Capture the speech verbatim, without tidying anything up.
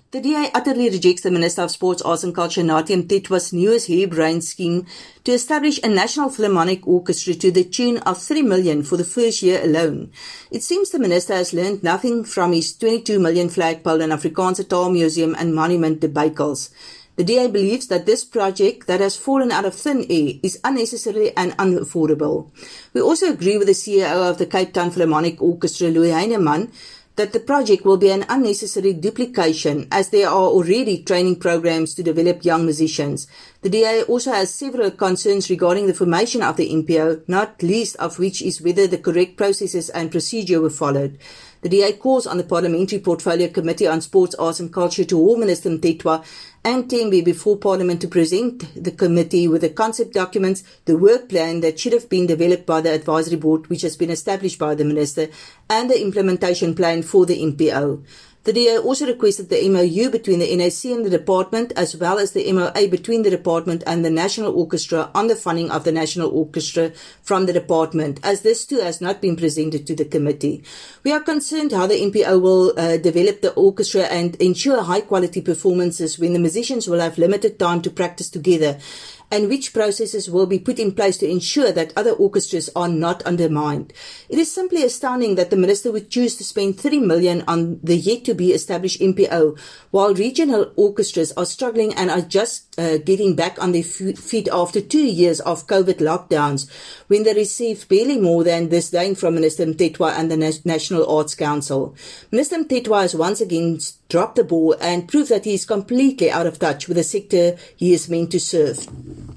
The D A utterly rejects the Minister of Sports, Arts and Culture, Nathi Mthethwa's newest harebrained scheme to establish a National Philharmonic Orchestra to the tune of three million dollars for the first year alone. It seems the Minister has learned nothing from his twenty-two million flagpole and Afrikaanse Taal Museum and Monument debacles. The D A believes that this project that has fallen out of thin air is unnecessary and unaffordable. We also agree with the C E O of the Cape Town Philharmonic Orchestra, Louis Heinemann, that the project will be an unnecessary duplication as there are already training programs to develop young musicians. The D A also has several concerns regarding the formation of the N P O, not least of which is whether the correct processes and procedure were followed. The D A calls on the Parliamentary Portfolio Committee on Sports, Arts and Culture to warn Minister Mthethwa and Tembe before Parliament to present the committee with the concept documents, the work plan that should have been developed by the advisory board which has been established by the Minister, and the implementation plan for the N P O. The D A also requested the M O U between the N A C and the Department, as well as the M O A between the Department and the National Orchestra on the funding of the National Orchestra from the Department, as this too has not been presented to the committee. We are concerned how the N P O will uh, develop the orchestra and ensure high-quality performances when the musicians will have limited time to practice together, and which processes will be put in place to ensure that other orchestras are not undermined. It is simply astounding that the Minister would choose to spend three million dollars on the yet-to-be-established N P O, while regional orchestras are struggling and are just uh, getting back on their feet after two years of COVID lockdowns, when they received barely more than disdain from Minister Mthethwa and the National Arts Council. Minister Mthethwa has once again dropped the ball and proved that he is completely out of touch with the sector he is meant to serve.